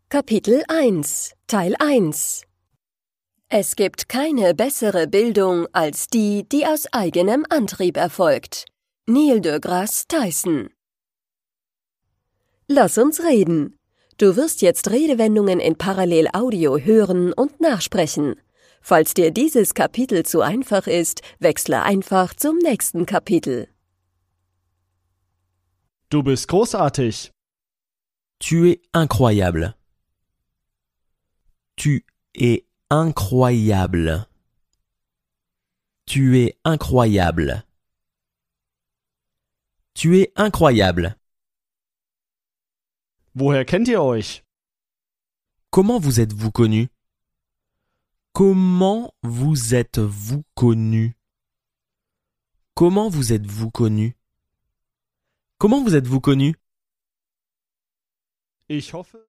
Kapitel 1, Teil 1. Es gibt keine bessere Bildung als die, die aus eigenem Antrieb erfolgt. Neil deGrasse Tyson. Lass uns reden. Du wirst jetzt Redewendungen in Parallelaudio hören und nachsprechen. Falls dir dieses Kapitel zu einfach ist, wechsle einfach zum nächsten Kapitel. Du bist großartig. Tu es incroyable. Tu es incroyable. Tu es incroyable. Tu es incroyable. Woher kennt ihr euch? Comment vous êtes-vous connu? Comment vous êtes-vous connu? Comment vous êtes-vous connu? Comment vous êtes-vous connu? Ich hoffe...